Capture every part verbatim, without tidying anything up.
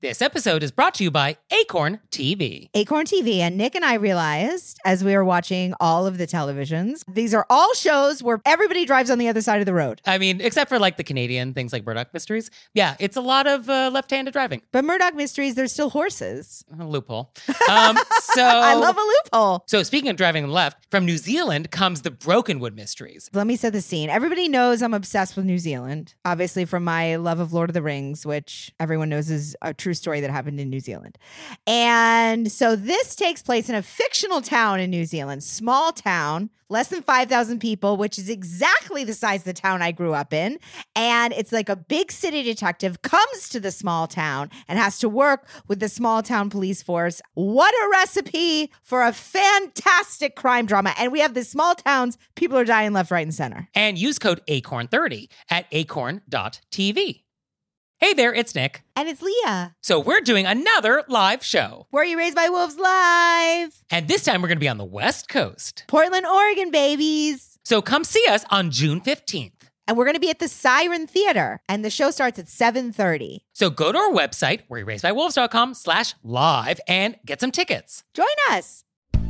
This episode is brought to you by Acorn T V. Acorn T V. And Nick and I realized as we were watching all of the televisions, these are all shows where everybody drives on the other side of the road. I mean, except for like the Canadian things like Murdoch Mysteries. Yeah, it's a lot of uh, left-handed driving. But Murdoch Mysteries, there's still horses. A loophole. Um, so I love a loophole. So speaking of driving left, from New Zealand comes the Brokenwood Mysteries. Let me set the scene. Everybody knows I'm obsessed with New Zealand, obviously from my love of Lord of the Rings, which everyone knows is a true story that happened in New Zealand. And so this takes place in a fictional town in New Zealand, small town, less than five thousand people, which is exactly the size of the town I grew up in. And it's like a big city detective comes to the small town and has to work with the small town police force. What a recipe for a fantastic crime drama. And we have the small towns, people are dying left, right, and center. And use code acorn thirty at acorn dot t v. Hey there, it's Nick. And it's Leah. So we're doing another live show. Were You Raised by Wolves live? And this time we're going to be on the West Coast. Portland, Oregon, babies. So come see us on June fifteenth. And we're going to be at the Siren Theater. And the show starts at seven thirty. So go to our website, were you raised by wolves dot com slash live, and get some tickets. Join us.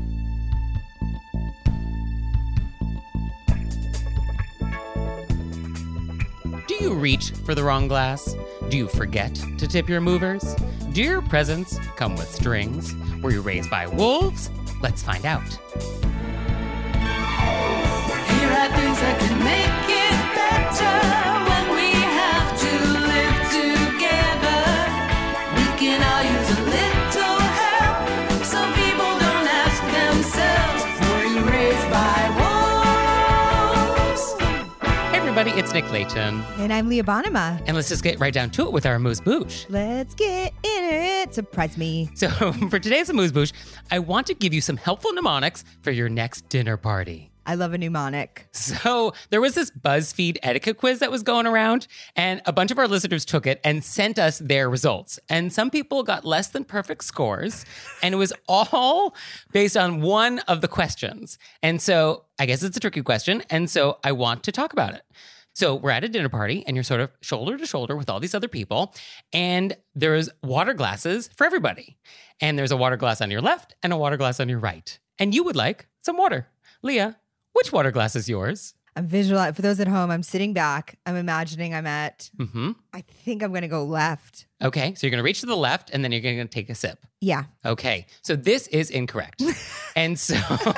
Do you reach for the wrong glass? Do you forget to tip your movers? Do your presents come with strings? Were you raised by wolves? Let's find out. Here are things that can make it better when we have to live together. We can all use a little help. Some people don't ask themselves, were you raised by wolves? Hey everybody, it's Nick Layton. And I'm Leah Bonema. And let's just get right down to it with our amuse-bouche. Let's get in it. Surprise me. So for today's amuse-bouche, I want to give you some helpful mnemonics for your next dinner party. I love a mnemonic. So there was this BuzzFeed etiquette quiz that was going around, and a bunch of our listeners took it and sent us their results. And some people got less than perfect scores, and it was all based on one of the questions. And so I guess it's a tricky question, and so I want to talk about it. So we're at a dinner party, and you're sort of shoulder to shoulder with all these other people, and there's water glasses for everybody. And there's a water glass on your left and a water glass on your right. And you would like some water. Leah, which water glass is yours? I'm visualizing, for those at home, I'm sitting back. I'm imagining I'm at, Mm-hmm. I think I'm going to go left. Okay, so you're going to reach to the left, and then you're going to take a sip. Yeah. Okay, so this is incorrect. And so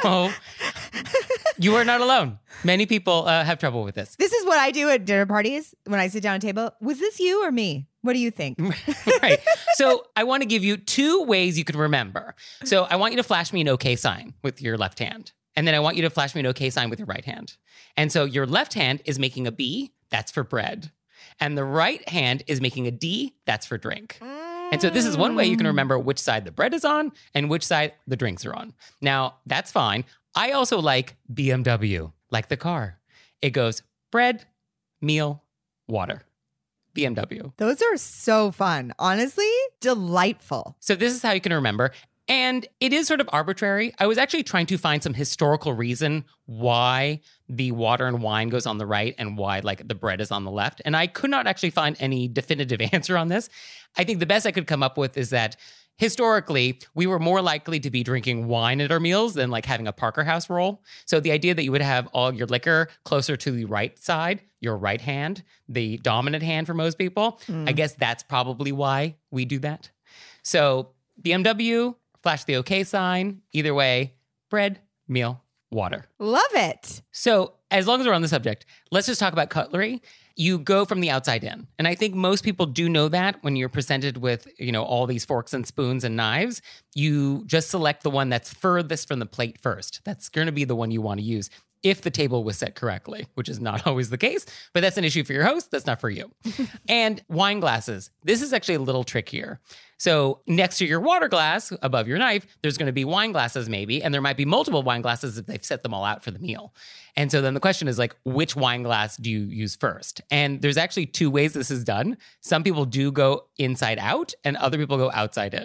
you are not alone. Many people uh, have trouble with this. This is what I do at dinner parties when I sit down at a table. Was this you or me? What do you think? Right. So I want to give you two ways you could remember. So I want you to flash me an okay sign with your left hand. And then I want you to flash me an okay sign with your right hand. And so your left hand is making a B, that's for bread. And the right hand is making a D, that's for drink. And so this is one way you can remember which side the bread is on and which side the drinks are on. Now, that's fine. I also like B M W, like the car. It goes bread, meal, water. B M W. Those are so fun. Honestly, delightful. So this is how you can remember. And it is sort of arbitrary. I was actually trying to find some historical reason why the water and wine goes on the right and why like the bread is on the left. And I could not actually find any definitive answer on this. I think the best I could come up with is that historically, we were more likely to be drinking wine at our meals than like having a Parker House roll. So the idea that you would have all your liquor closer to the right side, your right hand, the dominant hand for most people, mm. I guess that's probably why we do that. So B M W, flash the okay sign. Either way, bread, meal, water. Love it. So as long as we're on the subject, let's just talk about cutlery. You go from the outside in. And I think most people do know that when you're presented with, you know, all these forks and spoons and knives, you just select the one that's furthest from the plate first. That's going to be the one you want to use if the table was set correctly, which is not always the case, but that's an issue for your host. That's not for you. And wine glasses. This is actually a little trickier. So next to your water glass, above your knife, there's going to be wine glasses maybe, and there might be multiple wine glasses if they've set them all out for the meal. And so then the question is like, which wine glass do you use first? And there's actually two ways this is done. Some people do go inside out, and other people go outside in. Mm.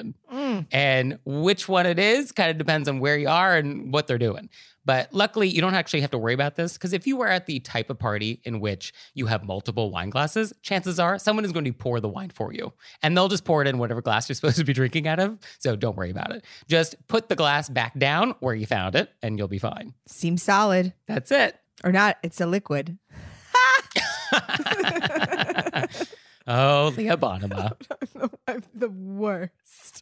Mm. And which one it is kind of depends on where you are and what they're doing. But luckily, you don't actually have to worry about this because if you were at the type of party in which you have multiple wine glasses, chances are someone is going to pour the wine for you. And they'll just pour it in whatever glass you're supposed to be drinking out of. So don't worry about it. Just put the glass back down where you found it and you'll be fine. Seems solid. That's it. Or not, it's a liquid. Oh, Leah Bonnema. I'm the worst.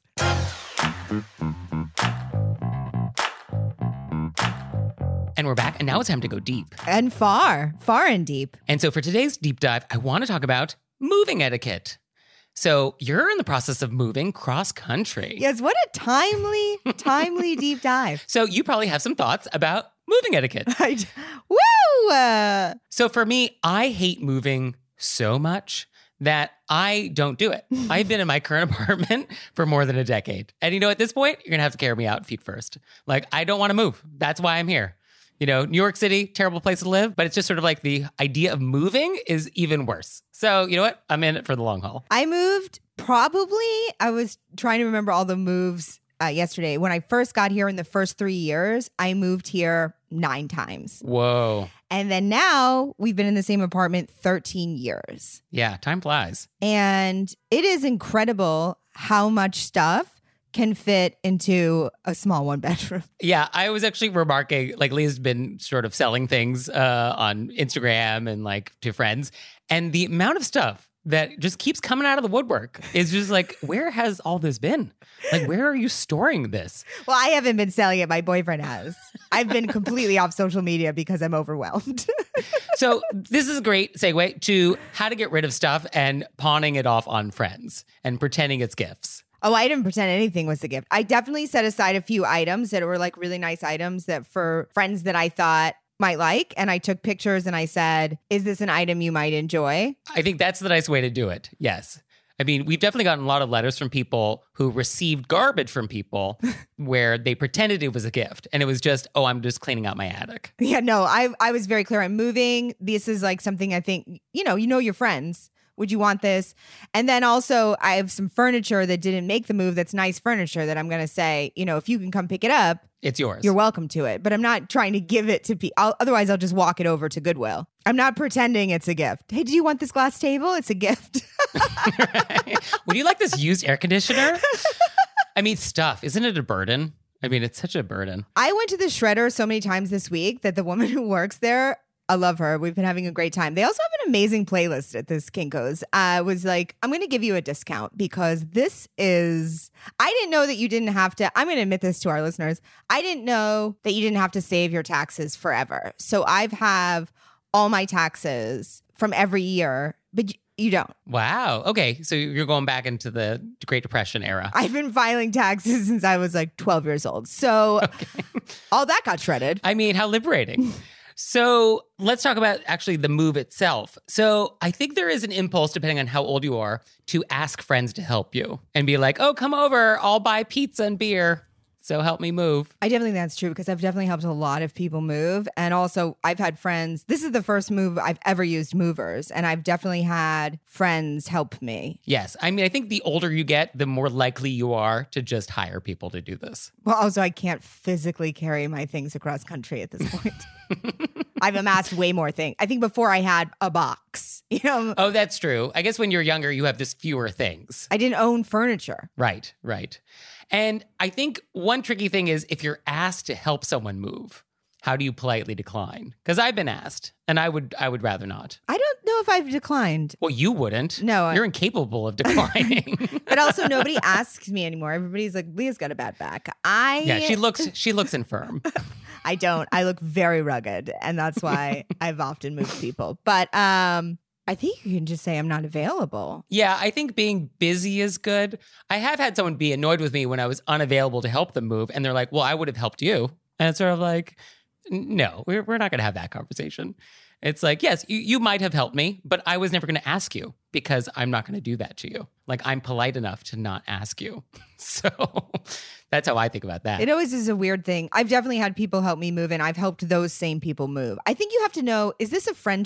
And we're back, and now it's time to go deep. And far, far and deep. And so for today's deep dive, I want to talk about moving etiquette. So you're in the process of moving cross country. Yes, what a timely, timely deep dive. So you probably have some thoughts about moving etiquette. I, woo! Uh, So for me, I hate moving so much that I don't do it. I've been in my current apartment for more than a decade. And you know, at this point, you're going to have to carry me out feet first. Like, I don't want to move. That's why I'm here. You know, New York City, terrible place to live, but it's just sort of like the idea of moving is even worse. So, you know what? I'm in it for the long haul. I moved probably, I was trying to remember all the moves uh, yesterday. When I first got here in the first three years, I moved here nine times. Whoa. And then now we've been in the same apartment thirteen years. Yeah, time flies. And it is incredible how much stuff can fit into a small one bedroom. Yeah, I was actually remarking, like Leah's been sort of selling things uh, on Instagram and like to friends. And the amount of stuff that just keeps coming out of the woodwork is just like, where has all this been? Like, where are you storing this? Well, I haven't been selling it. My boyfriend has. I've been completely off social media because I'm overwhelmed. So this is a great segue to how to get rid of stuff and pawning it off on friends and pretending it's gifts. Oh, I didn't pretend anything was a gift. I definitely set aside a few items that were like really nice items that for friends that I thought might like. And I took pictures and I said, is this an item you might enjoy? I think that's the nice way to do it. Yes. I mean, we've definitely gotten a lot of letters from people who received garbage from people where they pretended it was a gift. And it was just, oh, I'm just cleaning out my attic. Yeah, no, I, I was very clear. I'm moving. This is like something I think, you know, you know your friends. Would you want this? And then also I have some furniture that didn't make the move that's nice furniture that I'm going to say, you know, if you can come pick it up, It's yours. you're welcome to it. But I'm not trying to give it to people. Otherwise, I'll just walk it over to Goodwill. I'm not pretending it's a gift. Hey, do you want this glass table? It's a gift. Right? Would you like this used air conditioner? I mean, stuff. Isn't it a burden? I mean, it's such a burden. I went to the shredder so many times this week that the woman who works there, I love her. We've been having a great time. They also have an amazing playlist at this Kinko's. I was like, I'm going to give you a discount because this is, I didn't know that you didn't have to, I'm going to admit this to our listeners. I didn't know that you didn't have to save your taxes forever. So I've have all my taxes from every year, but you don't. Wow. Okay. So you're going back into the Great Depression era. I've been filing taxes since I was like twelve years old. So Okay. all that got shredded. I mean, how liberating. So let's talk about actually the move itself. So I think there is an impulse, depending on how old you are, to ask friends to help you and be like, oh, come over. I'll buy pizza and beer. So help me move. I definitely think that's true because I've definitely helped a lot of people move. And also, I've had friends. This is the first move I've ever used movers. And I've definitely had friends help me. Yes. I mean, I think the older you get, the more likely you are to just hire people to do this. Well, also, I can't physically carry my things across country at this point. I've amassed way more things. I think before I had a box, you know, Oh, that's true. I guess when you're younger, you have just fewer things. I didn't own furniture. Right, right. And I think one tricky thing is if you're asked to help someone move, how do you politely decline? Because I've been asked, and I would I would rather not. I don't know if I've declined. Well, you wouldn't. No, I- You're incapable of declining. But also, nobody asks me anymore. Everybody's like, Leah's got a bad back. I Yeah, she looks she looks infirm. I don't. I look very rugged, and that's why I've often moved people. But um, I think you can just say I'm not available. Yeah, I think being busy is good. I have had someone be annoyed with me when I was unavailable to help them move, and they're like, well, I would have helped you. And it's sort of like, no, we're, we're not going to have that conversation. It's like, yes, you, you might have helped me, but I was never going to ask you because I'm not going to do that to you. Like, I'm polite enough to not ask you. So that's how I think about that. It always is a weird thing. I've definitely had people help me move, and I've helped those same people move. I think you have to know, is this a friendship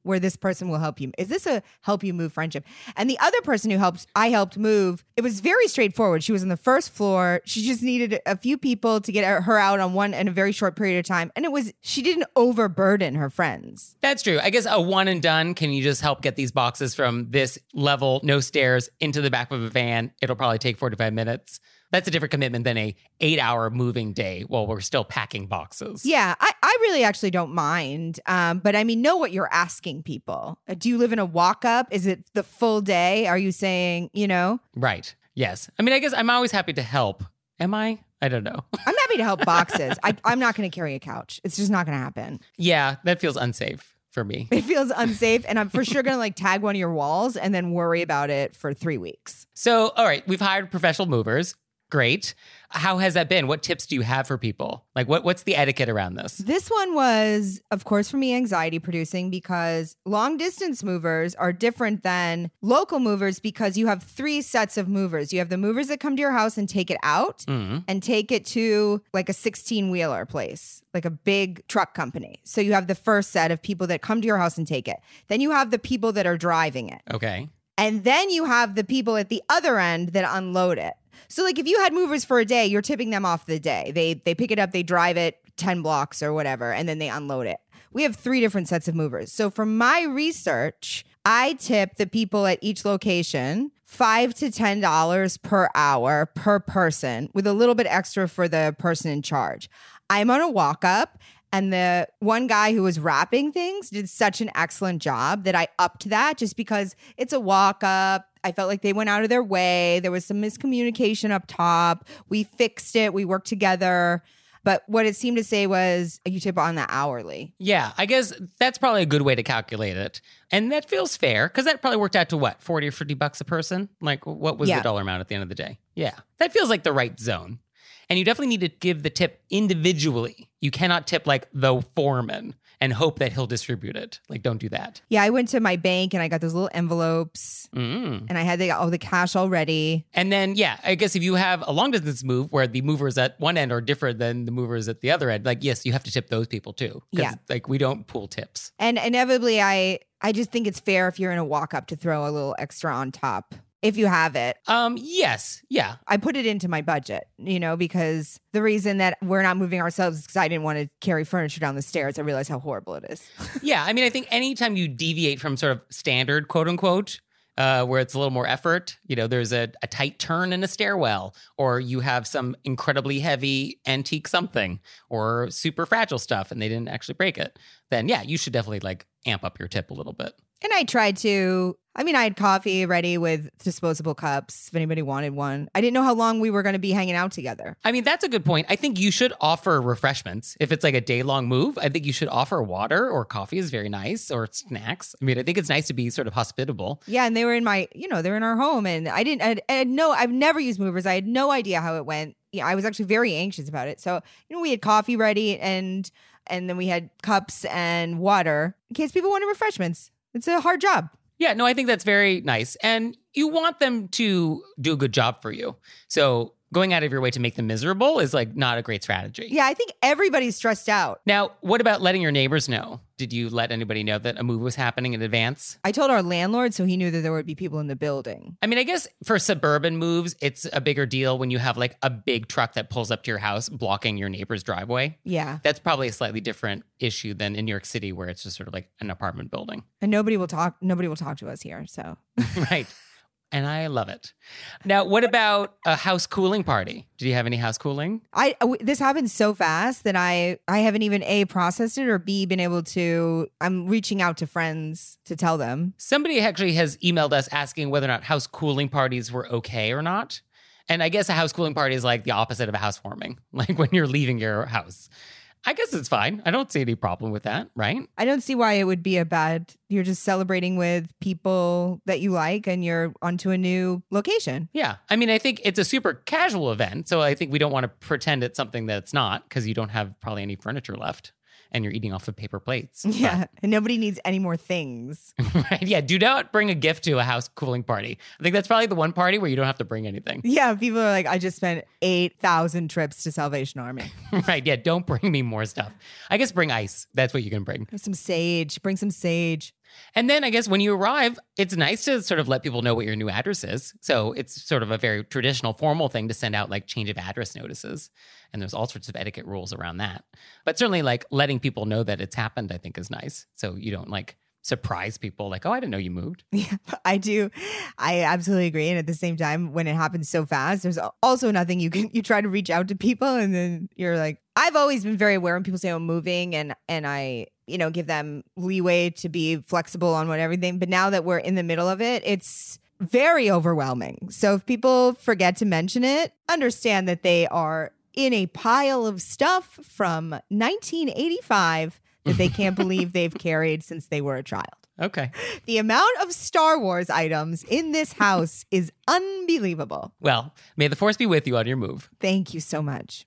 where this person will help you? Is this a help you move friendship? And the other person who helped, I helped move, it was very straightforward. She was on the first floor. She just needed a few people to get her out on one in a very short period of time. And it was, she didn't overburden her friends. That's true. I guess a one and done, can you just help get these boxes from this level, no stairs, into the back of a van? It'll probably take forty-five minutes. That's a different commitment than a eight hour moving day while we're still packing boxes. Yeah, I, I really actually don't mind. Um, but I mean, know what you're asking people. Uh, do you live in a walk up? Is it the full day? Are you saying, you know? Right. Yes. I mean, I guess I'm always happy to help. Am I? I don't know. I'm happy to help boxes. I, I'm not going to carry a couch. It's just not going to happen. Yeah, that feels unsafe for me. It feels unsafe. And I'm for sure going to like tag one of your walls and then worry about it for three weeks. So, all right, we've hired professional movers. Great. How has that been? What tips do you have for people? Like, what what's the etiquette around this? This one was, of course, for me, anxiety producing because long distance movers are different than local movers because you have three sets of movers. You have the movers that come to your house and take it out Mm-hmm. and take it to like a sixteen wheeler place, like a big truck company. So you have the first set of people that come to your house and take it. Then you have the people that are driving it. Okay. And then you have the people at the other end that unload it. So like if you had movers for a day, you're tipping them off the day. They they pick it up, they drive it ten blocks or whatever, and then they unload it. We have three different sets of movers. So from my research, I tip the people at each location five to ten dollars per hour per person, with a little bit extra for the person in charge. I'm on a walk up. And the one guy who was wrapping things did such an excellent job that I upped that just because it's a walk up. I felt like they went out of their way. There was some miscommunication up top. We fixed it. We worked together. But what it seemed to say was you tip on the hourly. Yeah, I guess that's probably a good way to calculate it. And that feels fair because that probably worked out to what, forty or fifty bucks a person? Like what was Yeah. the dollar amount at the end of the day? Yeah, that feels like the right zone. And you definitely need to give the tip individually. You cannot tip like the foreman and hope that he'll distribute it. Like, don't do that. Yeah, I went to my bank and I got those little envelopes Mm. and I had the, all the cash already. And then, yeah, I guess if you have a long distance move where the movers at one end are different than the movers at the other end, like, yes, you have to tip those people too. 'Cause, Yeah. like, we don't pool tips. And inevitably, I, I just think it's fair if you're in a walk up to throw a little extra on top if you have it. Um, yes, yeah. I put it into my budget, you know, because the reason that we're not moving ourselves is because I didn't want to carry furniture down the stairs. I realized how horrible it is. Yeah, I mean, I think anytime you deviate from sort of standard, quote unquote, uh, where it's a little more effort, you know, there's a, a tight turn in a stairwell, or you have some incredibly heavy antique something, or super fragile stuff, and they didn't actually break it, then yeah, you should definitely like amp up your tip a little bit. And I tried to, I mean, I had coffee ready with disposable cups if anybody wanted one. I didn't know how long we were going to be hanging out together. I mean, that's a good point. I think you should offer refreshments. If it's like a day long move, I think you should offer water or coffee is very nice, or snacks. I mean, I think it's nice to be sort of hospitable. Yeah, and they were in my, you know, they're in our home, and I didn't, I had, I had no, I've never used movers. I had no idea how it went. Yeah, I was actually very anxious about it. So, you know, we had coffee ready, and and then we had cups and water in case people wanted refreshments. It's a hard job. Yeah, no, I think that's very nice. And you want them to do a good job for you. So going out of your way to make them miserable is like not a great strategy. Yeah, I think everybody's stressed out. Now, what about letting your neighbors know? Did you let anybody know that a move was happening in advance? I told our landlord, so he knew that there would be people in the building. I mean, I guess for suburban moves, it's a bigger deal when you have like a big truck that pulls up to your house blocking your neighbor's driveway. Yeah. That's probably a slightly different issue than in New York City, where it's just sort of like an apartment building. And nobody will talk nobody will talk to us here. So Right. And I love it. Now, what about a house cooling party? Did you have any house cooling? I w- this happened so fast that I I haven't even A, processed it, or B, been able to, I'm reaching out to friends to tell them. Somebody actually has emailed us asking whether or not house cooling parties were okay or not. And I guess a house cooling party is like the opposite of a housewarming, like when you're leaving your house. I guess it's fine. I don't see any problem with that, right? I don't see why it would be a bad, you're just celebrating with people that you like and you're onto a new location. Yeah. I mean, I think it's a super casual event. So I think we don't want to pretend it's something that it's not, because you don't have probably any furniture left and you're eating off of paper plates. Yeah. And nobody needs any more things. But, right. Yeah. Do not bring a gift to a house cooling party. I think that's probably the one party where you don't have to bring anything. Yeah. People are like, I just spent eight thousand trips to Salvation Army. Right. Yeah. Don't bring me more stuff. I guess bring ice. That's what you can bring. Some sage. Bring some sage. And then I guess when you arrive, it's nice to sort of let people know what your new address is. So it's sort of a very traditional, formal thing to send out like change of address notices. And there's all sorts of etiquette rules around that. But certainly like letting people know that it's happened, I think is nice. So you don't like surprise people like, oh, I didn't know you moved. Yeah, I do. I absolutely agree. And at the same time, when it happens so fast, there's also nothing you can, you try to reach out to people and then you're like, I've always been very aware when people say I'm moving and, and I, you know, give them leeway to be flexible on what everything. But now that we're in the middle of it, it's very overwhelming. So if people forget to mention it, understand that they are in a pile of stuff from nineteen eighty-five that they can't believe they've carried since they were a child. Okay. The amount of Star Wars items in this house is unbelievable. Well, may the force be with you on your move. Thank you so much.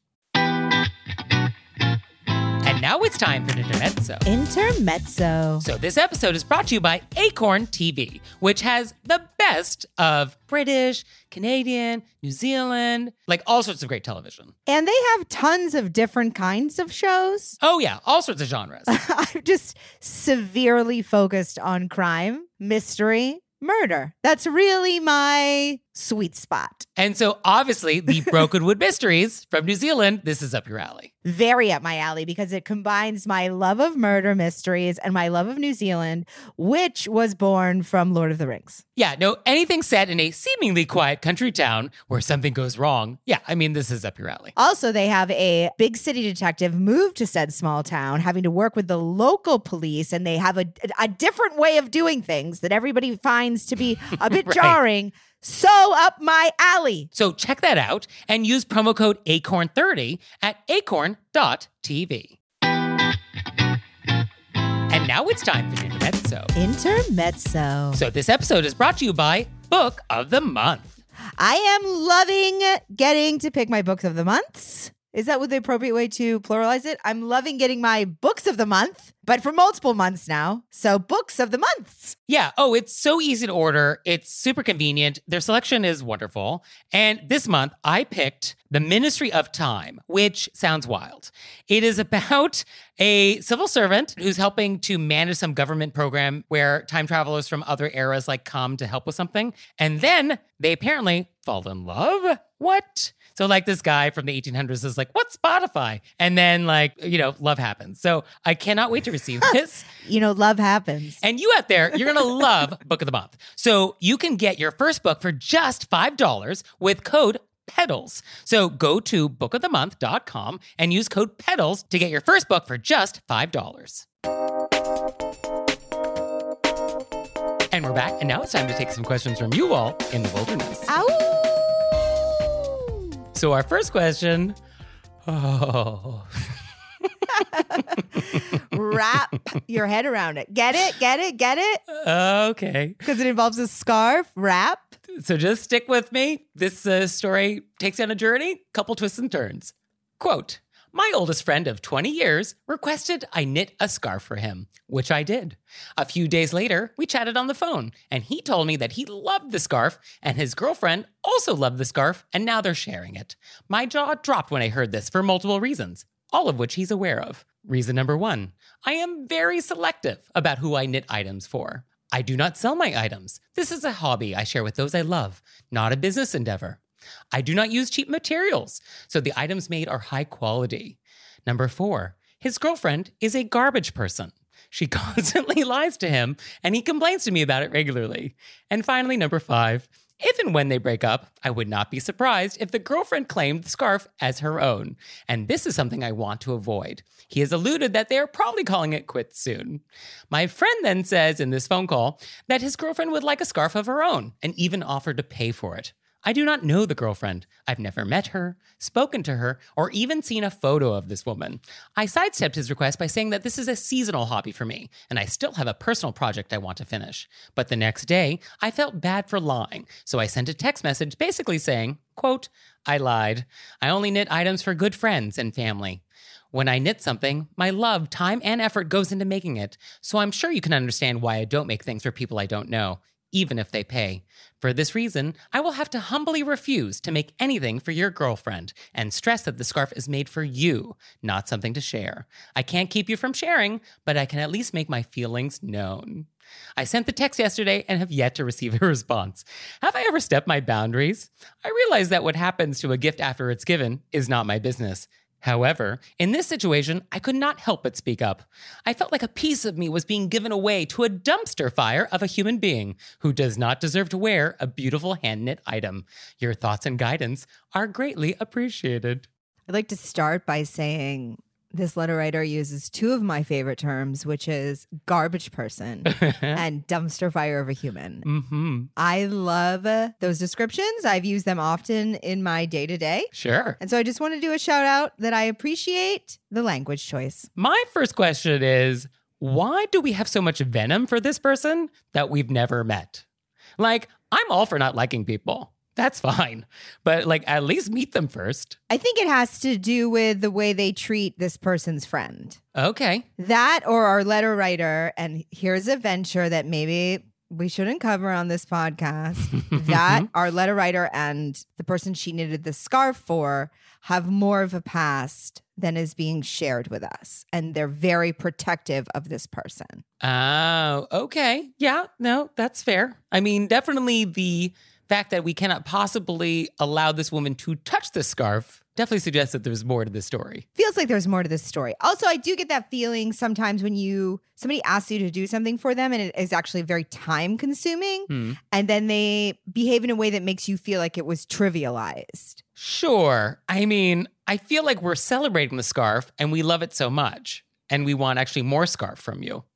And now it's time for an intermezzo. Intermezzo. So this episode is brought to you by Acorn T V, which has the best of British, Canadian, New Zealand, like all sorts of great television. And they have tons of different kinds of shows. Oh yeah, all sorts of genres. I'm just severely focused on crime, mystery, murder. That's really my sweet spot. And so obviously the Brokenwood Mysteries from New Zealand, this is up your alley. Very up my alley because it combines my love of murder mysteries and my love of New Zealand, which was born from Lord of the Rings. Yeah, no, anything set in a seemingly quiet country town where something goes wrong. Yeah, I mean, this is up your alley. Also, they have a big city detective move to said small town, having to work with the local police, and they have a, a different way of doing things that everybody finds to be a bit Right. jarring. So up my alley. So check that out and use promo code acorn thirty at acorn dot t v. And now it's time for the intermezzo. Intermezzo. So this episode is brought to you by Book of the Month. I am loving getting to pick my books of the months. Is that what the appropriate way to pluralize it? I'm loving getting my books of the month, but for multiple months now. So books of the months. Yeah. Oh, it's so easy to order. It's super convenient. Their selection is wonderful. And this month, I picked The Ministry of Time, which sounds wild. It is about a civil servant who's helping to manage some government program where time travelers from other eras like come to help with something. And then they apparently fall in love. What? So like this guy from the eighteen hundreds is like, what's Spotify? And then like, you know, love happens. So I cannot wait to receive this. You know, love happens. And you out there, you're going to love Book of the Month. So you can get your first book for just five dollars with code PEDALS. So go to book of the month dot com and use code PEDALS to get your first book for just five dollars. And we're back, and now it's time to take some questions from you all in the wilderness. Ow! So our first question, oh... Wrap your head around it. Get it? Get it? Get it? Okay. Because it involves a scarf. Wrap. So just stick with me. This uh, story takes you on a journey, couple twists and turns. Quote, my oldest friend of twenty years requested I knit a scarf for him, which I did. A few days later, we chatted on the phone, and he told me that he loved the scarf, and his girlfriend also loved the scarf, and now they're sharing it. My jaw dropped when I heard this for multiple reasons, all of which he's aware of. Reason number one, I am very selective about who I knit items for. I do not sell my items. This is a hobby I share with those I love, not a business endeavor. I do not use cheap materials, so the items made are high quality. Number four, his girlfriend is a garbage person. She constantly lies to him, and he complains to me about it regularly. And finally, number five, if and when they break up, I would not be surprised if the girlfriend claimed the scarf as her own. And this is something I want to avoid. He has alluded that they are probably calling it quits soon. My friend then says in this phone call that his girlfriend would like a scarf of her own and even offered to pay for it. I do not know the girlfriend. I've never met her, spoken to her, or even seen a photo of this woman. I sidestepped his request by saying that this is a seasonal hobby for me, and I still have a personal project I want to finish. But the next day, I felt bad for lying, so I sent a text message basically saying, quote, I lied. I only knit items for good friends and family. When I knit something, my love, time, and effort goes into making it, so I'm sure you can understand why I don't make things for people I don't know, even if they pay. For this reason, I will have to humbly refuse to make anything for your girlfriend and stress that the scarf is made for you, not something to share. I can't keep you from sharing, but I can at least make my feelings known. I sent the text yesterday and have yet to receive a response. Have I ever stepped my boundaries? I realize that what happens to a gift after it's given is not my business. However, in this situation, I could not help but speak up. I felt like a piece of me was being given away to a dumpster fire of a human being who does not deserve to wear a beautiful hand-knit item. Your thoughts and guidance are greatly appreciated. I'd like to start by saying this letter writer uses two of my favorite terms, which is garbage person and dumpster fire of a human. Mm-hmm. I love uh, those descriptions. I've used them often in my day-to-day. Sure. And so I just want to do a shout out that I appreciate the language choice. My first question is, why do we have so much venom for this person that we've never met? Like, I'm all for not liking people. That's fine. But like, at least meet them first. I think it has to do with the way they treat this person's friend. Okay. That or our letter writer, and here's a venture that maybe we shouldn't cover on this podcast, that our letter writer and the person she knitted the scarf for have more of a past than is being shared with us. And they're very protective of this person. Oh, okay. Yeah, no, that's fair. I mean, definitely the fact that we cannot possibly allow this woman to touch the scarf definitely suggests that there's more to this story. Feels like there's more to this story. Also, I do get that feeling sometimes when you somebody asks you to do something for them and it is actually very time consuming, Hmm. and then they behave in a way that makes you feel like it was trivialized. Sure. I mean, I feel like we're celebrating the scarf and we love it so much and we want actually more scarf from you.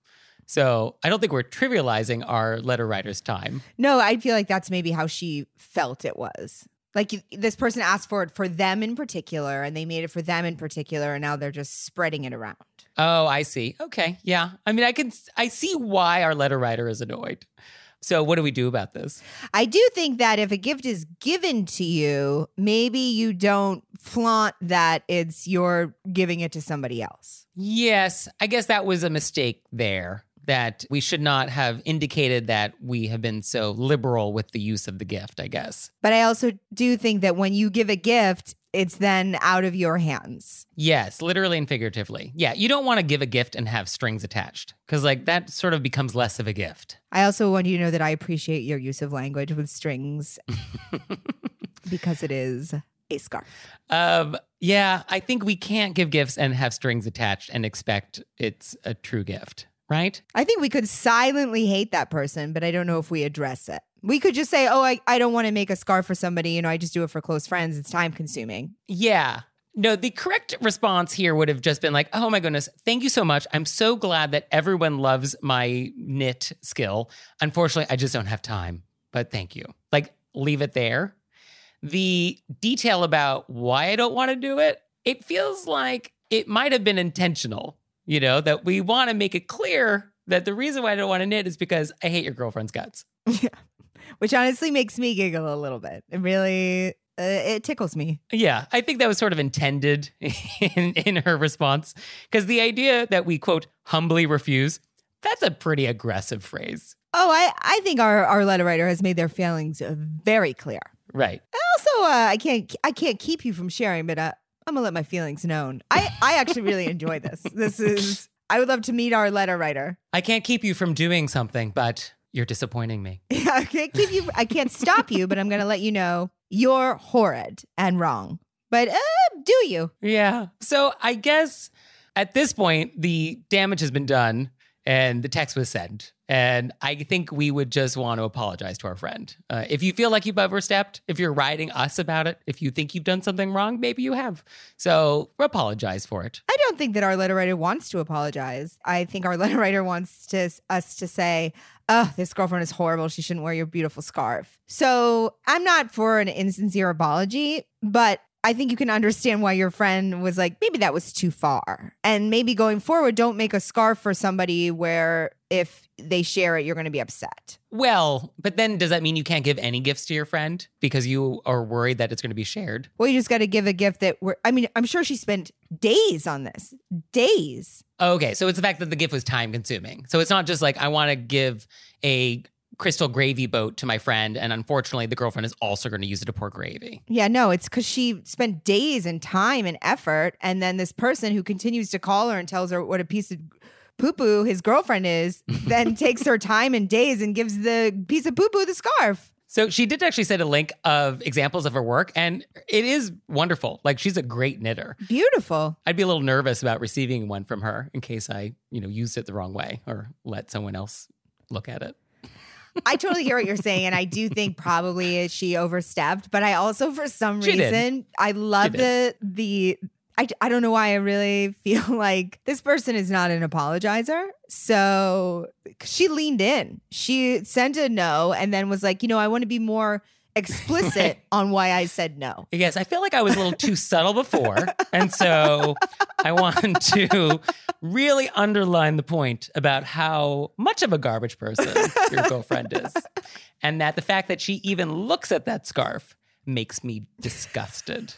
So I don't think we're trivializing our letter writer's time. No, I feel like that's maybe how she felt it was. Like you- this person asked for it for them in particular, and they made it for them in particular, and now they're just spreading it around. Oh, I see. Okay. Yeah. I mean, I can, I see why our letter writer is annoyed. So what do we do about this? I do think that if a gift is given to you, maybe you don't flaunt that it's you're giving it to somebody else. Yes, I guess that was a mistake there, that we should not have indicated that we have been so liberal with the use of the gift, I guess. But I also do think that when you give a gift, it's then out of your hands. Yes, literally and figuratively. Yeah, you don't want to give a gift and have strings attached because like that sort of becomes less of a gift. I also want you to know that I appreciate your use of language with strings because it is a scarf. Um, yeah, I think we can't give gifts and have strings attached and expect it's a true gift, right? I think we could silently hate that person, but I don't know if we address it. We could just say, oh, I, I don't want to make a scarf for somebody. You know, I just do it for close friends. It's time consuming. Yeah. No, the correct response here would have just been like, oh my goodness, thank you so much. I'm so glad that everyone loves my knit skill. Unfortunately, I just don't have time, but thank you. Like, leave it there. The detail about why I don't want to do it, it feels like it might have been intentional, you know, that we want to make it clear that the reason why I don't want to knit is because I hate your girlfriend's guts. Yeah. Which honestly makes me giggle a little bit. It really, uh, it tickles me. Yeah, I think that was sort of intended in, in her response. Because the idea that we, quote, humbly refuse, that's a pretty aggressive phrase. Oh, I, I think our, our letter writer has made their feelings uh, very clear. Right. Also, uh, I can't I can't keep you from sharing, but uh, I'm gonna let my feelings known. I, I actually really enjoy this. This is I would love to meet our letter writer. I can't keep you from doing something, but you're disappointing me. I can't keep you. I can't stop you, but I'm gonna let you know you're horrid and wrong. But uh, do you? Yeah. So I guess at this point, the damage has been done and the text was sent. And I think we would just want to apologize to our friend. Uh, if you feel like you've overstepped, if you're writing us about it, if you think you've done something wrong, maybe you have. So apologize for it. I don't think that our letter writer wants to apologize. I think our letter writer wants to us to say, oh, this girlfriend is horrible. She shouldn't wear your beautiful scarf. So I'm not for an insincere apology, but I think you can understand why your friend was like, maybe that was too far. And maybe going forward, don't make a scarf for somebody where if they share it, you're going to be upset. Well, but then does that mean you can't give any gifts to your friend because you are worried that it's going to be shared? Well, you just got to give a gift that we're, I mean, I'm sure she spent days on this. Days. Okay, so it's the fact that the gift was time consuming. So it's not just like I want to give a crystal gravy boat to my friend, and unfortunately the girlfriend is also going to use it to pour gravy. Yeah, no, it's because she spent days and time and effort, and then this person who continues to call her and tells her what a piece of poo-poo his girlfriend is, then takes her time and days and gives the piece of poo-poo the scarf. So she did actually send a link of examples of her work, and it is wonderful. Like, she's a great knitter. Beautiful. I'd be a little nervous about receiving one from her in case I, you know, used it the wrong way or let someone else look at it. I totally hear what you're saying, and I do think probably she overstepped. But I also, for some She did. reason, I love She the the. I, I don't know why I really feel like this person is not an apologizer. So she leaned in. She sent a no and then was like, you know, I want to be more explicit on why I said no. Yes, I feel like I was a little too subtle before. And so I want to really underline the point about how much of a garbage person your girlfriend is. And that the fact that she even looks at that scarf makes me disgusted.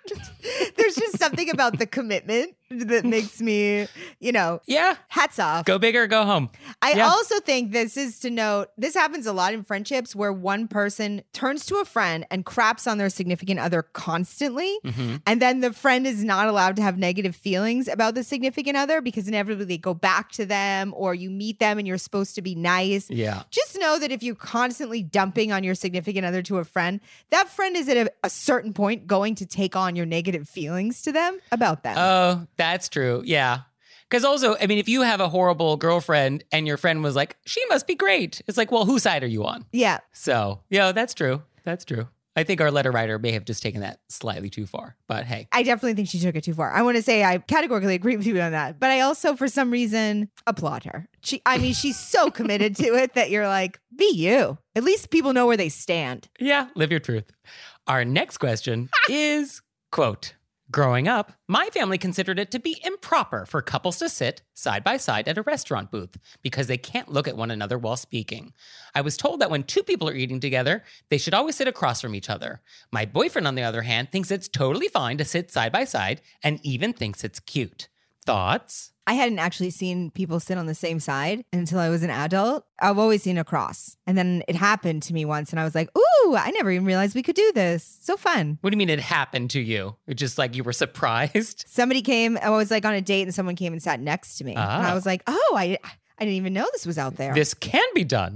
There's just something about the commitment that makes me, you know, Yeah. hats off. Go big or go home. I Yeah. also think this is to note, this happens a lot in friendships where one person turns to a friend and craps on their significant other constantly. Mhm. And then the friend is not allowed to have negative feelings about the significant other because inevitably they go back to them or you meet them and you're supposed to be nice. Yeah. Just know that if you're constantly dumping on your significant other to a friend, that friend is at a, a certain point going to take on your negative feelings to them about them. Oh, that's true. Yeah. Because also, I mean, if you have a horrible girlfriend and your friend was like, she must be great. It's like, well, whose side are you on? yeah. So, yeah, that's true. That's true. I think our letter writer may have just taken that slightly too far, but hey. I definitely think she took it too far. I want to say I categorically agree with you on that, but I also, for some reason, applaud her. She, I mean, she's so committed to it that you're like, be you. At least people know where they stand. Yeah, live your truth. Our next question is, quote, growing up, my family considered it to be improper for couples to sit side by side at a restaurant booth because they can't look at one another while speaking. I was told that when two people are eating together, they should always sit across from each other. My boyfriend, on the other hand, thinks it's totally fine to sit side by side and even thinks it's cute. Thoughts? I hadn't actually seen people sit on the same side until I was an adult. I've always seen a cross. And then it happened to me once and I was like, ooh, I never even realized we could do this. So fun. What do you mean it happened to you? It's just like you were surprised? Somebody came, I was like on a date and someone came and sat next to me. Ah. And I was like, oh, I, I didn't even know this was out there. This can be done.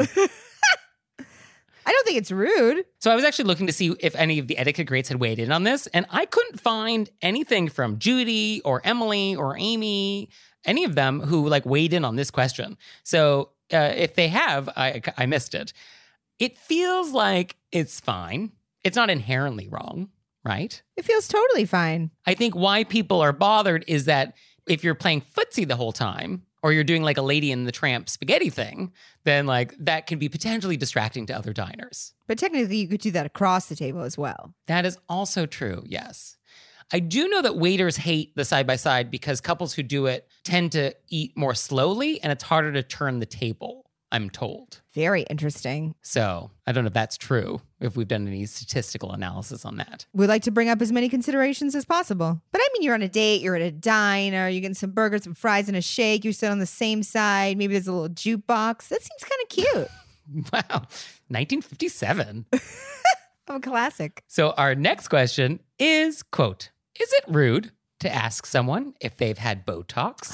I don't think it's rude. So I was actually looking to see if any of the etiquette greats had weighed in on this, and I couldn't find anything from Judy or Emily or Amy, any of them who like weighed in on this question. So uh, if they have, I, I missed it. It feels like it's fine. It's not inherently wrong, right? It feels totally fine. I think why people are bothered is that if you're playing footsie the whole time, or you're doing like a Lady in the Tramp spaghetti thing, then like that can be potentially distracting to other diners. But technically, you could do that across the table as well. That is also true, yes. I do know that waiters hate the side-by-side because couples who do it tend to eat more slowly and it's harder to turn the table, I'm told. Very interesting. So I don't know if that's true, if we've done any statistical analysis on that. We like to bring up as many considerations as possible. But I mean, you're on a date, you're at a diner, you're getting some burgers, some fries, and a shake. You sit on the same side. Maybe there's a little jukebox. That seems kind of cute. Wow, nineteen fifty-seven. I'm a classic. So our next question is, quote, is it rude to ask someone if they've had Botox?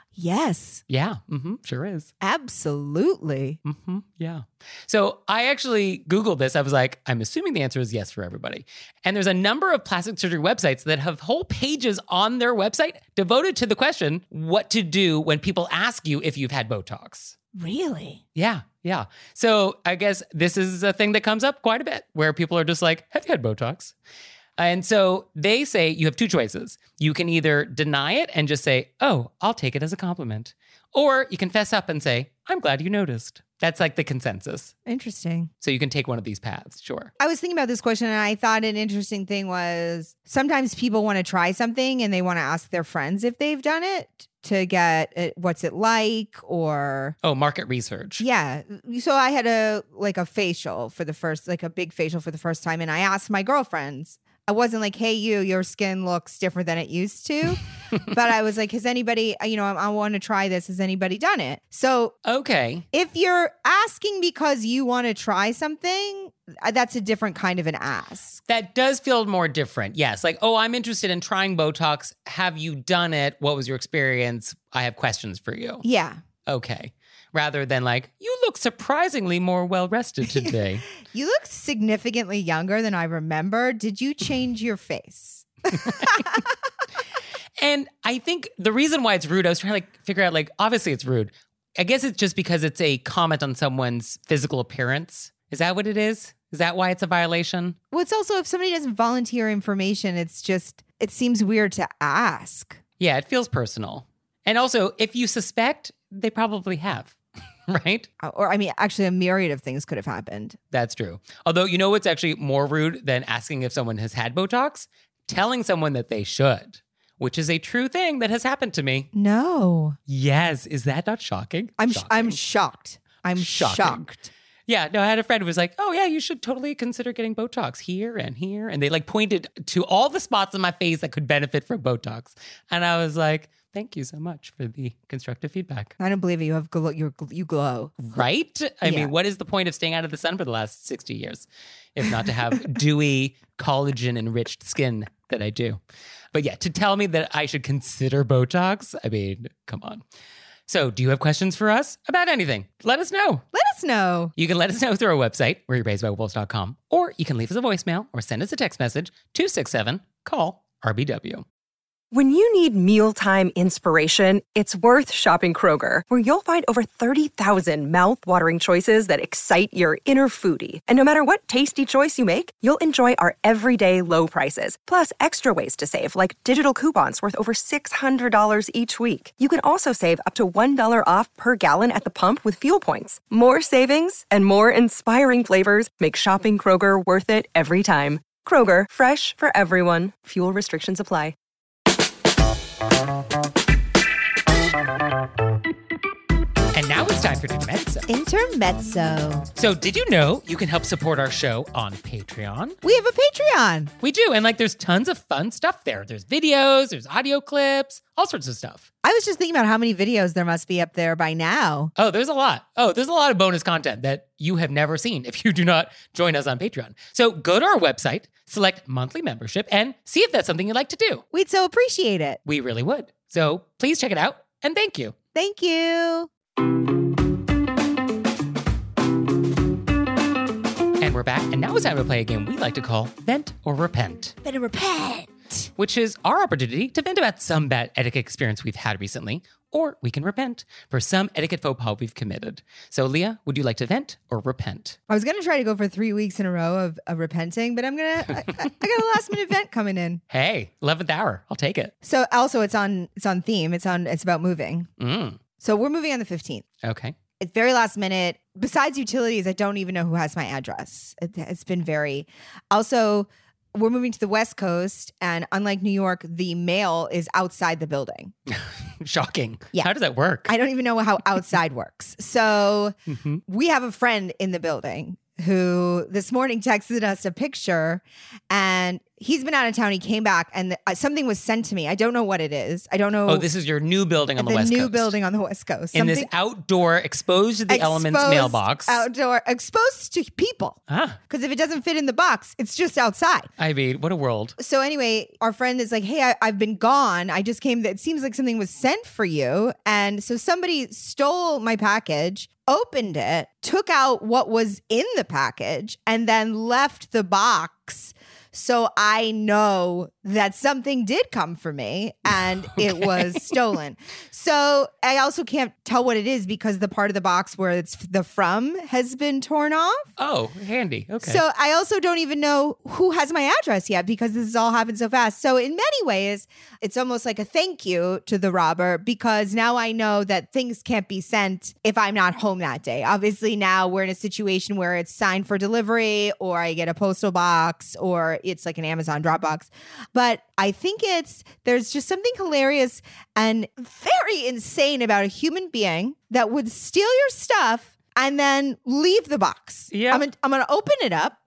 Yes, Yeah, mm-hmm, sure is. absolutely. Mm-hmm, yeah. So I actually Googled this. I was like, I'm assuming the answer is yes for everybody. And there's a number of plastic surgery websites that have whole pages on their website devoted to the question, what to do when people ask you if you've had Botox. Really? Yeah, yeah. So I guess this is a thing that comes up quite a bit where people are just like, have you had Botox? And so they say you have two choices. You can either deny it and just say, oh, I'll take it as a compliment. Or you can fess up and say, I'm glad you noticed. That's like the consensus. Interesting. So you can take one of these paths, sure. I was thinking about this question and I thought an interesting thing was sometimes people want to try something and they want to ask their friends if they've done it to get it, what's it like or Oh, market research. yeah. So I had a like a facial for the first like a big facial for the first time and I asked my girlfriends. I wasn't like, hey, you, your skin looks different than it used to. But I was like, has anybody, you know, I, I want to try this. Has anybody done it? So Okay. if you're asking because you want to try something, uh, that's a different kind of an ask. That does feel more different. Yes. Like, oh, I'm interested in trying Botox. Have you done it? What was your experience? I have questions for you. Yeah. Okay. Rather than like, you look surprisingly more well rested today. You look significantly younger than I remember. Did you change your face? And I think the reason why it's rude, I was trying to like figure out, like, obviously it's rude. I guess it's just because it's a comment on someone's physical appearance. Is that what it is? Is that why it's a violation? Well, it's also if somebody doesn't volunteer information, it's just, it seems weird to ask. Yeah, it feels personal. And also, if you suspect, they probably have, right? Or, I mean, actually, a myriad of things could have happened. That's true. Although, you know what's actually more rude than asking if someone has had Botox? Telling someone that they should, which is a true thing that has happened to me. No. Yes. Is that not shocking? I'm shocking. I'm shocked. I'm Shocking. shocked. Yeah, no, I had a friend who was like, oh, yeah, you should totally consider getting Botox here and here. And they like pointed to all the spots on my face that could benefit from Botox. And I was like, thank you so much for the constructive feedback. I don't believe it. You have glow. You're, you glow. Right? I Yeah. mean, what is the point of staying out of the sun for the last sixty years if not to have dewy, collagen-enriched skin that I do? But yeah, to tell me that I should consider Botox, I mean, come on. So do you have questions for us about anything? Let us know. Let us know. You can let us know through our website, where you're raised by wolves dot com, or you can leave us a voicemail or send us a text message, two six seven, call R B W. When you need mealtime inspiration, it's worth shopping Kroger, where you'll find over thirty thousand mouth-watering choices that excite your inner foodie. And no matter what tasty choice you make, you'll enjoy our everyday low prices, plus extra ways to save, like digital coupons worth over six hundred dollars each week. You can also save up to one dollar off per gallon at the pump with fuel points. More savings and more inspiring flavors make shopping Kroger worth it every time. Kroger, fresh for everyone. Fuel restrictions apply. And now it's time for Intermezzo. Intermezzo. So did you know you can help support our show on Patreon? We have a Patreon. We do. And like there's tons of fun stuff there. There's videos, there's audio clips, all sorts of stuff. I was just thinking about how many videos there must be up there by now. Oh, there's a lot. Oh, there's a lot of bonus content that you have never seen if you do not join us on Patreon. So go to our website, select monthly membership, and see if that's something you'd like to do. We'd so appreciate it. We really would. So please check it out, and thank you. Thank you. And we're back, and now it's time to play a game we like to call Vent or Repent, Better repent. which is our opportunity to vent about some bad etiquette experience we've had recently, or we can repent for some etiquette faux pas we've committed. So, Leah, would you like to vent or repent? I was going to try to go for three weeks in a row of, of repenting, but I'm going to, I, I got a last minute event coming in. Hey, eleventh hour. I'll take it. So also it's on, it's on theme. It's on, it's about moving. Mm, So we're moving on the fifteenth. okay. It's very last minute. Besides utilities, I don't even know who has my address. It, it's been very, also we're moving to the West Coast, and unlike New York, the mail is outside the building. Shocking. Yeah. How does that work? I don't even know how outside works. So Mhm. we have a friend in the building who this morning texted us a picture, and he's been out of town. He came back, and uh, something was sent to me. I don't know what it is. I don't know. Oh, this is your new building on the, the West new Coast. building on the West Coast. In this Something outdoor, exposed to the elements exposed mailbox. outdoor, exposed to people. Ah, Because if it doesn't fit in the box, it's just outside. I mean, what a world. So anyway, our friend is like, hey, I, I've been gone. I just came. It seems like something was sent for you. And so somebody stole my package, opened it, took out what was in the package, and then left the box. So I know that something did come for me and it was stolen. So I also can't tell what it is because the part of the box where it's the from has been torn off. Oh, handy. Okay. So I also don't even know who has my address yet because this has all happened so fast. So in many ways, it's almost like a thank you to the robber because now I know that things can't be sent if I'm not home that day. Obviously now we're in a situation where it's signed for delivery or I get a postal box or it's like an Amazon Dropbox. But I think it's, there's just something hilarious and very insane about a human being that would steal your stuff and then leave the box. Yeah. I'm, gonna- I'm going to open it up.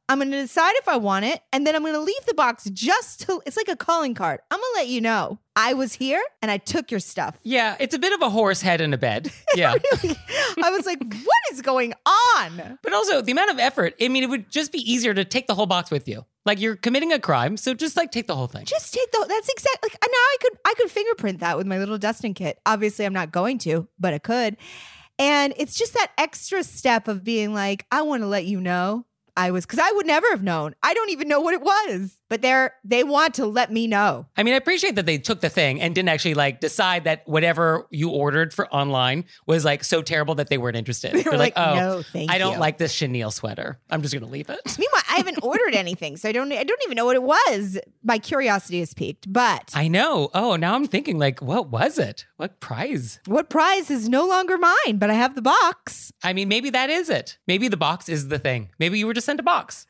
I'm going to decide if I want it, and then I'm going to leave the box just to, it's like a calling card. I'm going to let you know I was here and I took your stuff. Yeah, it's a bit of a horse head in a bed. Yeah. Really? I was like, what is going on? But also the amount of effort, I mean, it would just be easier to take the whole box with you. Like you're committing a crime, so just like take the whole thing. Just take the, that's exactly, like now I could, I could fingerprint that with my little dusting kit. Obviously I'm not going to, but I could. And it's just that extra step of being like, I want to let you know I was, because I would never have known. I don't even know what it was, but they're, they want to let me know. I mean, I appreciate that they took the thing and didn't actually like decide that whatever you ordered for online was like so terrible that they weren't interested. They were They're like, like, oh, "No, thank I don't you." like this chenille sweater. I'm just going to leave it. Meanwhile, I haven't ordered anything, so I don't, I don't even know what it was. My curiosity is piqued, but I know. Oh, now I'm thinking like, what was it? What prize? what prize is no longer mine, but I have the box. I mean, maybe that is it. Maybe the box is the thing. Maybe you were just sent a box.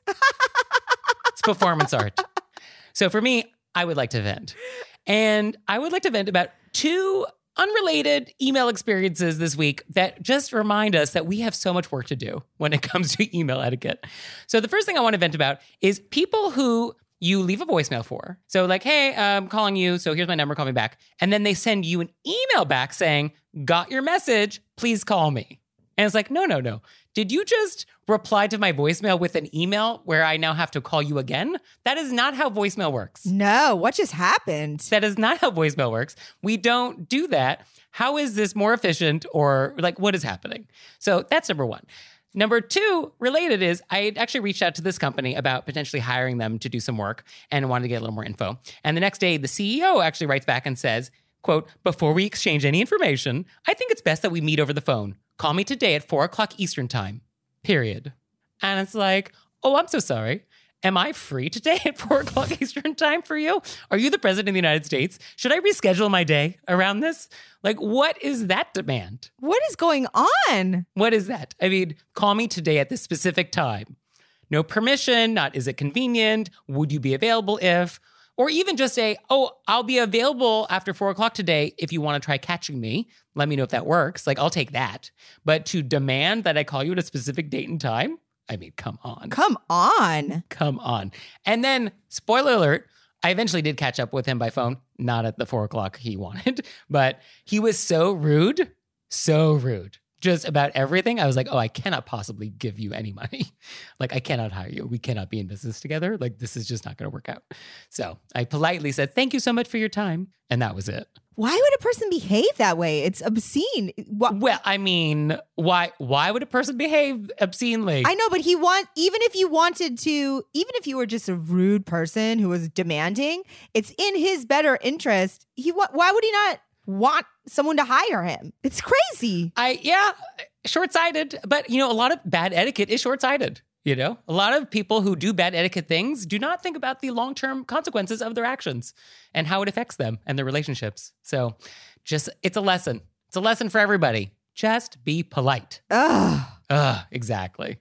It's performance art. So for me, I would like to vent. And I would like to vent about two unrelated email experiences this week that just remind us that we have so much work to do when it comes to email etiquette. So the first thing I want to vent about is people who you leave a voicemail for. So like, hey, I'm calling you, so here's my number, call me back. And then they send you an email back saying, got your message, please call me. And it's like, no, no, no. Did you just reply to my voicemail with an email where I now have to call you again? That is not how voicemail works. No, what just happened? That is not how voicemail works. We don't do that. How is this more efficient or like what is happening? So that's number one. Number two, related is I actually reached out to this company about potentially hiring them to do some work and wanted to get a little more info. And the next day, the C E O actually writes back and says, quote, before we exchange any information, I think it's best that we meet over the phone. Call me today at four o'clock Eastern time, period. And it's like, oh, I'm so sorry. Am I free today at four o'clock Eastern time for you? Are you the president of the United States? Should I reschedule my day around this? Like, what is that demand? What is going on? What is that? I mean, call me today at this specific time. No permission, not is it convenient? Would you be available if? Or even just say, oh, I'll be available after four o'clock today if you want to try catching me. Let me know if that works. Like, I'll take that. But to demand that I call you at a specific date and time? I mean, come on. Come on. Come on. And then, spoiler alert, I eventually did catch up with him by phone. Not at the four o'clock he wanted, but he was so rude, so rude. Just about everything. I was like, oh, I cannot possibly give you any money. Like, I cannot hire you. We cannot be in business together. Like, this is just not going to work out. So I politely said, thank you so much for your time. And that was it. Why would a person behave that way? It's obscene. What? Well, I mean, why why would a person behave obscenely? I know, but he want even if you wanted to, even if you were just a rude person who was demanding, it's in his better interest. He wa- why would he not want someone to hire him? It's crazy. I yeah, short-sighted. But you know, a lot of bad etiquette is short-sighted. You know, a lot of people who do bad etiquette things do not think about the long-term consequences of their actions and how it affects them and their relationships. So just, it's a lesson. It's a lesson for everybody. Just be polite. Ugh. Ugh, exactly.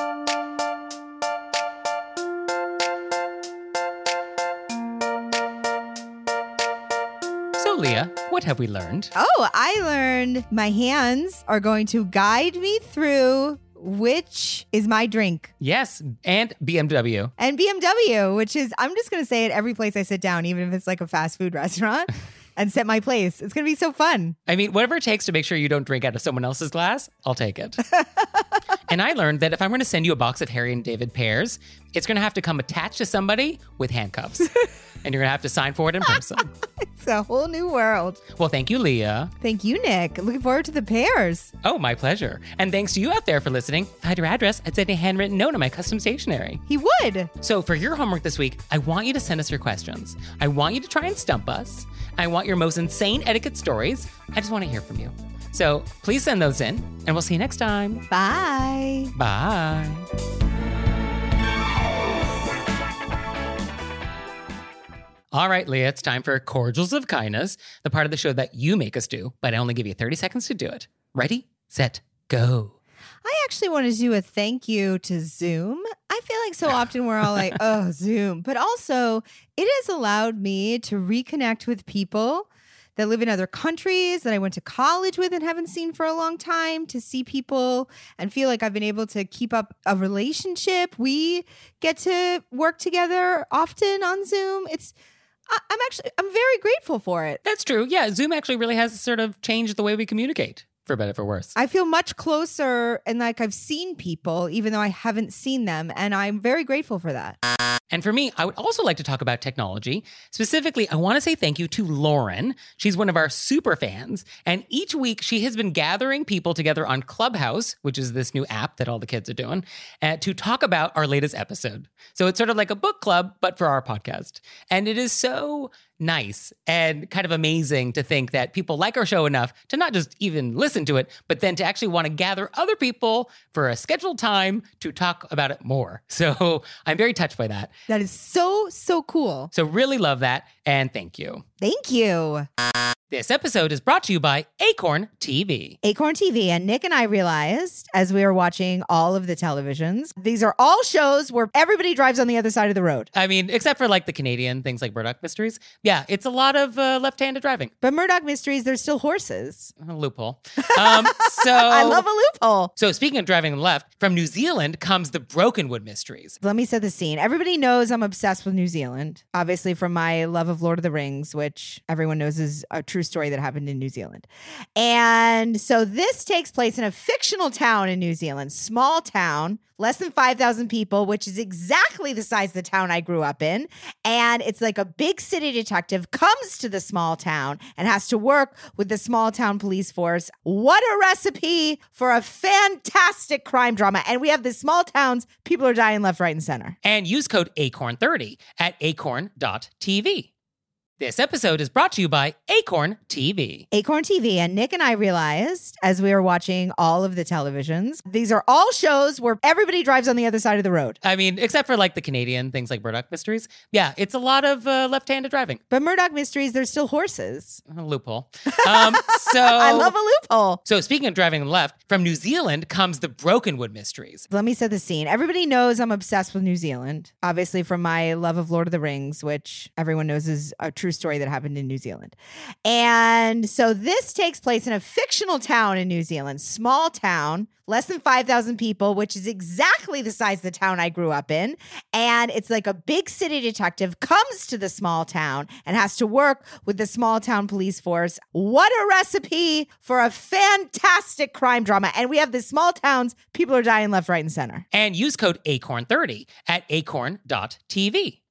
So, Leah, what have we learned? Oh, I learned my hands are going to guide me through which is my drink. Yes, and B M W. And B M W, which is, I'm just going to say it every place I sit down, even if it's like a fast food restaurant, and set my place. It's going to be so fun. I mean, whatever it takes to make sure you don't drink out of someone else's glass, I'll take it. And I learned that if I'm going to send you a box of Harry and David pears, it's going to have to come attached to somebody with handcuffs. And you're going to have to sign for it in person. It's a whole new world. Well, thank you, Leah. Thank you, Nick. Looking forward to the pears. Oh, my pleasure. And thanks to you out there for listening. Find your address and send a handwritten note on my custom stationery. He would. So for your homework this week, I want you to send us your questions. I want you to try and stump us. I want your most insane etiquette stories. I just want to hear from you. So please send those in, and we'll see you next time. Bye. Bye. All right, Leah, it's time for Cordials of Kindness, the part of the show that you make us do, but I only give you thirty seconds to do it. Ready, set, go. I actually want to do a thank you to Zoom. I feel like so often we're all like, oh, Zoom. But also, it has allowed me to reconnect with people that live in other countries that I went to college with and haven't seen for a long time, to see people and feel like I've been able to keep up a relationship. We get to work together often on Zoom. It's I- I'm actually I'm very grateful for it. That's true. Yeah, Zoom actually really has sort of changed the way we communicate, for better, for worse. I feel much closer and like I've seen people, even though I haven't seen them. And I'm very grateful for that. And for me, I would also like to talk about technology. Specifically, I want to say thank you to Lauren. She's one of our super fans. And each week, she has been gathering people together on Clubhouse, which is this new app that all the kids are doing, uh, to talk about our latest episode. So it's sort of like a book club, but for our podcast. And it is so nice and kind of amazing to think that people like our show enough to not just even listen to it, but then to actually want to gather other people for a scheduled time to talk about it more. So I'm very touched by that. That is so, so cool. So really love that. And thank you. Thank you. This episode is brought to you by Acorn T V. Acorn T V. And Nick and I realized as we were watching all of the televisions, these are all shows where everybody drives on the other side of the road. I mean, except for like the Canadian things like Murdoch Mysteries. Yeah, it's a lot of uh, left-handed driving. But Murdoch Mysteries, there's still horses. A loophole. Um, so I love a loophole. So speaking of driving left, from New Zealand comes the Brokenwood Mysteries. Let me set the scene. Everybody knows I'm obsessed with New Zealand, obviously from my love of Lord of the Rings, which everyone knows is a true story that happened in New Zealand. And so this takes place in a fictional town in New Zealand, small town, less than five thousand people, which is exactly the size of the town I grew up in. And it's like a big city detective comes to the small town and has to work with the small town police force. What a recipe for a fantastic crime drama. And we have the small towns, people are dying left, right, and center. And use code acorn thirty at acorn dot t v. This episode is brought to you by Acorn T V. Acorn T V. And Nick and I realized as we were watching all of the televisions, these are all shows where everybody drives on the other side of the road. I mean, except for like the Canadian things like Murdoch Mysteries. Yeah, it's a lot of uh, left-handed driving. But Murdoch Mysteries, there's still horses. A loophole. Um, so I love a loophole. So speaking of driving left, from New Zealand comes the Brokenwood Mysteries. Let me set the scene. Everybody knows I'm obsessed with New Zealand, obviously from my love of Lord of the Rings, which everyone knows is a true story that happened in New Zealand. And so this takes place in a fictional town in New Zealand, small town, less than five thousand people, which is exactly the size of the town I grew up in. And it's like a big city detective comes to the small town and has to work with the small town police force. What a recipe for a fantastic crime drama. And we have the small towns, people are dying left, right, and center. And use code acorn thirty at acorn dot t v.